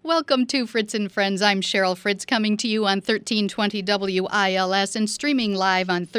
Welcome to Fritz and Friends. I'm Cheryl Fritz, coming to you on 1320 WILS and streaming live on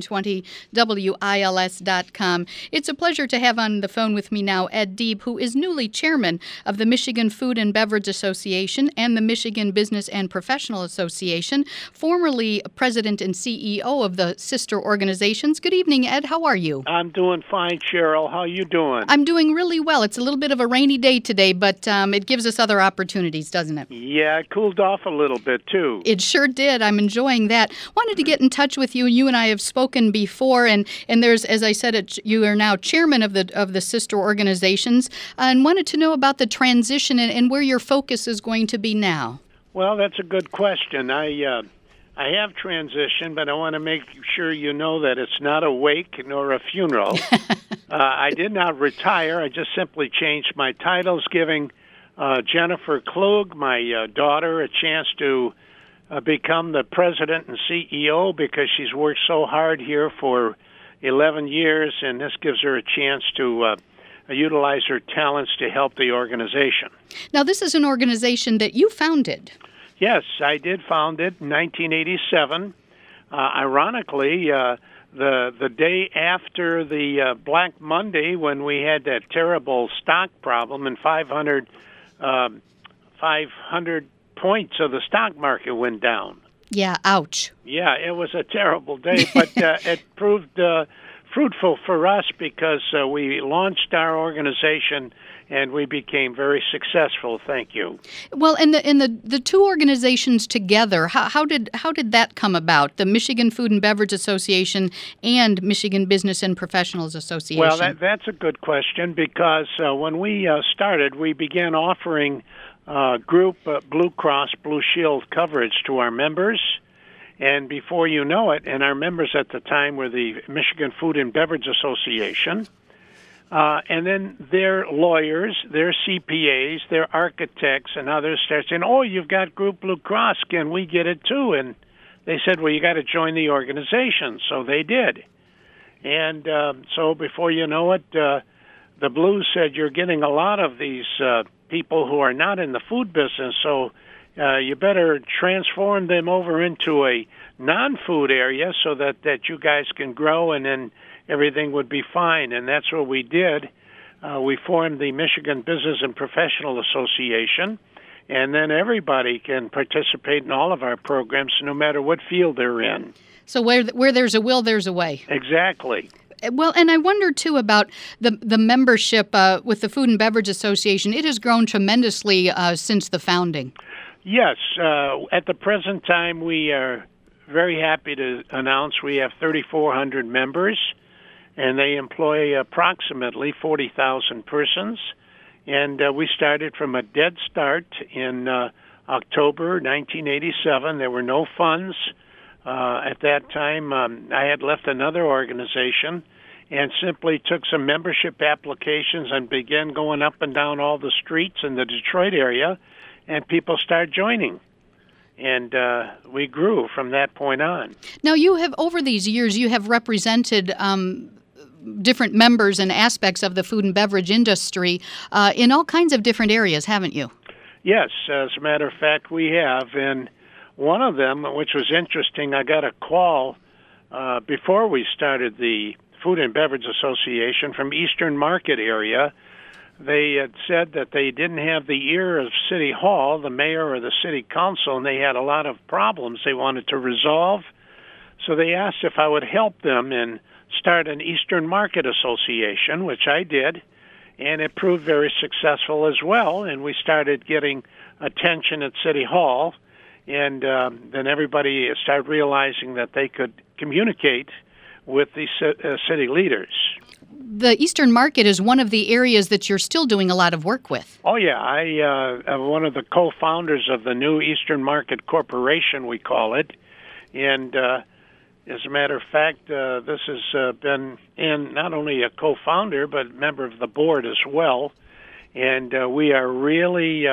1320WILS.com. It's a pleasure to have on the phone with me now Ed Deeb, who is newly chairman of the Michigan Food and Beverage Association and the Michigan Business and Professional Association, formerly president and CEO of the sister organizations. Good evening, Ed. How are you? I'm doing fine, Cheryl. How are you doing? I'm doing really well. It's a little bit of a rainy day today, but it gives us other opportunities, doesn't it? Yeah, it cooled off a little bit, too. It sure did. I'm enjoying that. Wanted to get in touch with you. You and I have spoken before, and there's, as I said, you are now chairman of the sister organizations, and wanted to know about the transition and where your focus is going to be now. Well, that's a good question. I have transitioned, but I want to make sure you know that it's not a wake nor a funeral. I did not retire. I just simply changed my titles, giving Jennifer Klug, my daughter, a chance to become the president and CEO because she's worked so hard here for 11 years, and this gives her a chance to utilize her talents to help the organization. Now, this is an organization that you founded. Yes, I did found it in 1987. Ironically, the day after the Black Monday, when we had that terrible stock problem and 500 points of the stock market went down. Yeah, ouch. Yeah, it was a terrible day, but it proved fruitful for us because we launched our organization and we became very successful. Thank you. Well, and the two organizations together, how did that come about? The Michigan Food and Beverage Association and Michigan Business and Professionals Association. Well, that's a good question because when we started, we began offering group Blue Cross Blue Shield coverage to our members. And before you know it, and our members at the time were the Michigan Food and Beverage Association, and then their lawyers, their CPAs, their architects, and others start saying, "Oh, you've got Group Blue Cross, can we get it too?" And they said, "Well, you got to join the organization." So they did. And so before you know it, the Blues said, "You're getting a lot of these people who are not in the food business, so you better transform them over into a non-food area so that you guys can grow and then everything would be fine." And that's what we did. We formed the Michigan Business and Professional Association, and then everybody can participate in all of our programs no matter what field they're in. So where there's a will, there's a way. Exactly. Well, and I wonder, too, about the membership with the Food and Beverage Association. It has grown tremendously since the founding. Yes. At the present time, we are very happy to announce we have 3,400 members, and they employ approximately 40,000 persons. And we started from a dead start in October 1987. There were no funds. At that time, I had left another organization and simply took some membership applications and began going up and down all the streets in the Detroit area, and people started joining. And we grew from that point on. Now, you have, over these years, you have represented different members and aspects of the food and beverage industry in all kinds of different areas, haven't you? Yes, as a matter of fact, we have. And one of them, which was interesting, I got a call before we started the Food and Beverage Association from Eastern Market area. They had said that they didn't have the ear of City Hall, the mayor or the city council, and they had a lot of problems they wanted to resolve. So they asked if I would help them and start an Eastern Market Association, which I did, and it proved very successful as well. And we started getting attention at City Hall, and then everybody started realizing that they could communicate with the city leaders. The Eastern Market is one of the areas that you're still doing a lot of work with. Oh, yeah. I am one of the co-founders of the new Eastern Market Corporation, we call it. And as a matter of fact, this has been in not only a co-founder, but a member of the board as well. And we are really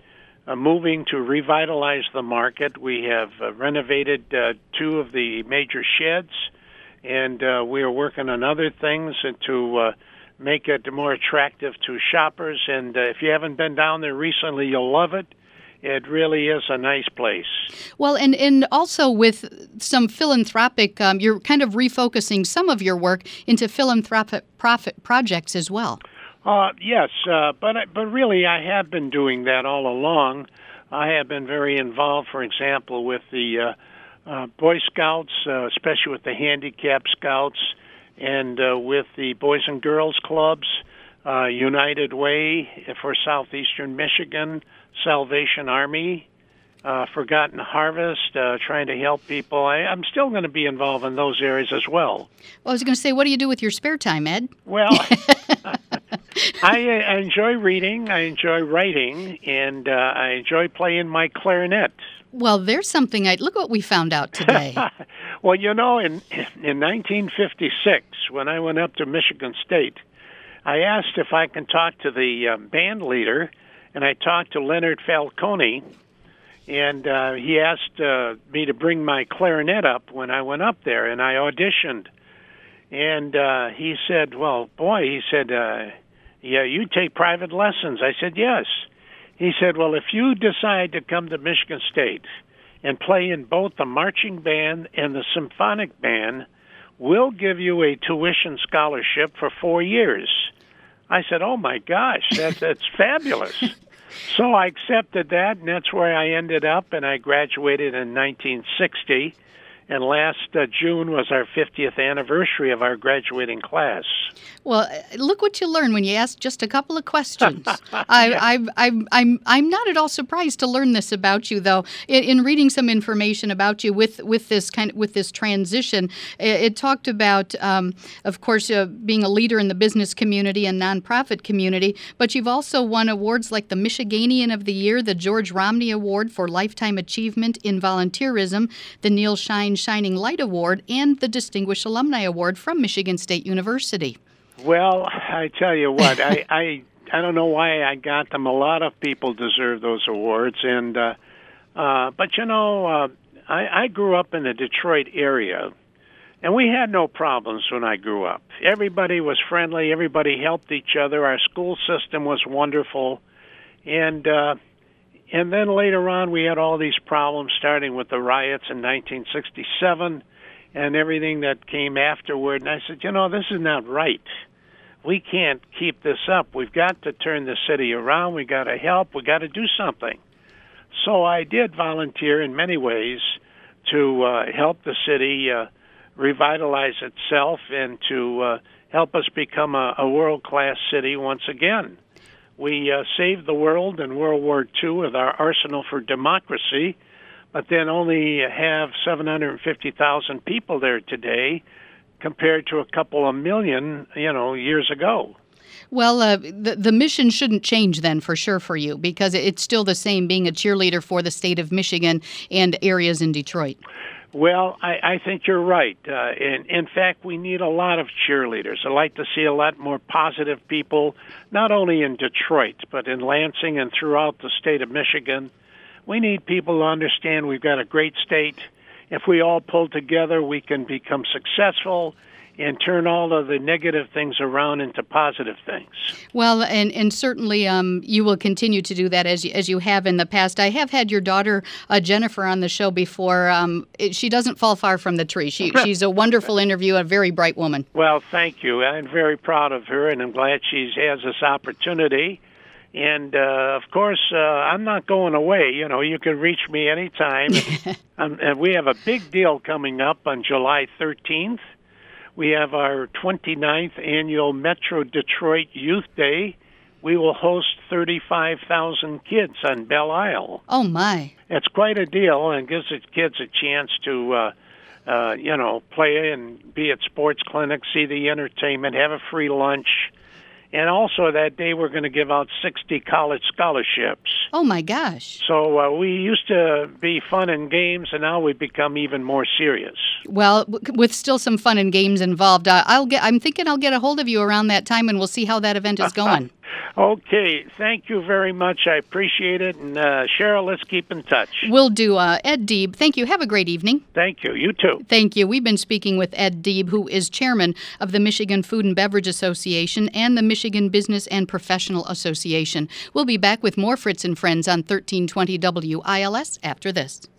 moving to revitalize the market. We have renovated two of the major sheds, and we are working on other things to make it more attractive to shoppers. And if you haven't been down there recently, you'll love it. It really is a nice place. Well, and also with some philanthropic, you're kind of refocusing some of your work into philanthropic profit projects as well. Yes, but really I have been doing that all along. I have been very involved, for example, with the Boy Scouts, especially with the Handicapped Scouts, and with the Boys and Girls Clubs, United Way for Southeastern Michigan, Salvation Army, Forgotten Harvest, trying to help people. I'm still going to be involved in those areas as well. Well, I was going to say, what do you do with your spare time, Ed? Well, I enjoy reading, I enjoy writing, and I enjoy playing my clarinet. Well, there's something. Look what we found out today. Well, in 1956, when I went up to Michigan State, I asked if I can talk to the band leader, and I talked to Leonard Falcone, and he asked me to bring my clarinet up when I went up there, and I auditioned. And he said, well, boy, he said, yeah, you take private lessons. I said, yes. He said, well, if you decide to come to Michigan State and play in both the marching band and the symphonic band, we'll give you a tuition scholarship for 4 years. I said, oh, my gosh, that's fabulous. So I accepted that, and that's where I ended up, and I graduated in 1960. And last June was our 50th anniversary of our graduating class. Well, look what you learn when you ask just a couple of questions. I'm not at all surprised to learn this about you, though. In reading some information about you with this transition, it talked about, of course, being a leader in the business community and nonprofit community. But you've also won awards like the Michiganian of the Year, the George Romney Award for Lifetime Achievement in Volunteerism, the Neil Shine Shining Light Award, and the Distinguished Alumni Award from Michigan State University. Well, I tell you what, I don't know why I got them. A lot of people deserve those awards, and but I grew up in the Detroit area, and we had no problems when I grew up. Everybody was friendly. Everybody helped each other. Our school system was wonderful, and then later on, we had all these problems, starting with the riots in 1967 and everything that came afterward. And I said, this is not right. We can't keep this up. We've got to turn the city around. We've got to help. We've got to do something. So I did volunteer in many ways to help the city revitalize itself and to help us become a world-class city once again. We saved the world in World War II with our Arsenal for Democracy, but then only have 750,000 people there today compared to a couple of million, years ago. Well, the mission shouldn't change then, for sure, for you, because it's still the same, being a cheerleader for the state of Michigan and areas in Detroit. Well, I think you're right. In fact, we need a lot of cheerleaders. I'd like to see a lot more positive people, not only in Detroit, but in Lansing and throughout the state of Michigan. We need people to understand we've got a great state. If we all pull together, we can become successful and turn all of the negative things around into positive things. Well, and certainly you will continue to do that as you have in the past. I have had your daughter, Jennifer, on the show before. She doesn't fall far from the tree. She's a wonderful interview, a very bright woman. Well, thank you. I'm very proud of her, and I'm glad she has this opportunity. And, of course, I'm not going away. You can reach me anytime. And we have a big deal coming up on July 13th. We have our 29th annual Metro Detroit Youth Day. We will host 35,000 kids on Belle Isle. Oh, my. It's quite a deal, and gives the kids a chance to, play and be at sports clinics, see the entertainment, have a free lunch. And also that day we're going to give out 60 college scholarships. Oh, my gosh. So we used to be fun and games, and now we've become even more serious. Well, with still some fun and games involved, I'm thinking I'll get a hold of you around that time, and we'll see how that event is going. Okay, thank you very much. I appreciate it. And Cheryl, let's keep in touch. Will do. Ed Deeb, thank you. Have a great evening. Thank you. You too. Thank you. We've been speaking with Ed Deeb, who is chairman of the Michigan Food and Beverage Association and the Michigan Business and Professional Association. We'll be back with more Fritz and Friends on 1320 WILS after this.